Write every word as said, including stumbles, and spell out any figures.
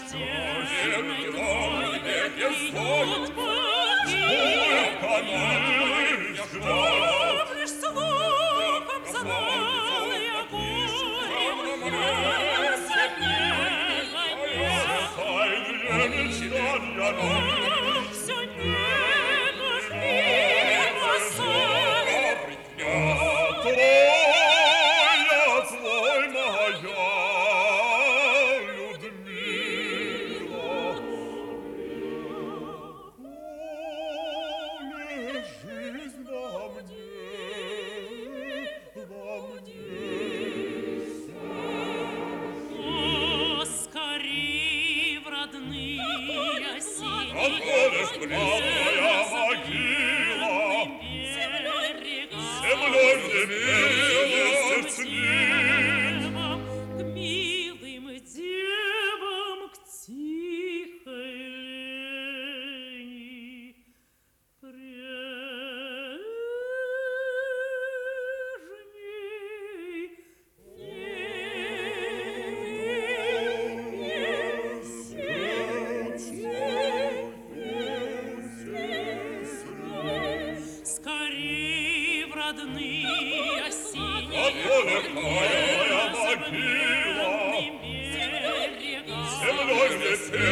надежный твой век придут боги, чтоб лишь слухом знал я горе, ах, всё небо вбило сон. Твоя, твой моя Людмила, поле жизнь во мне, во мне. О, скорей в родные осенние Откуда славная могила, берега, землей где месяц дней. девам, к милым девам, к тихой лени прежней. Скорей в родные осенние Откуда моя могила, берега, землей где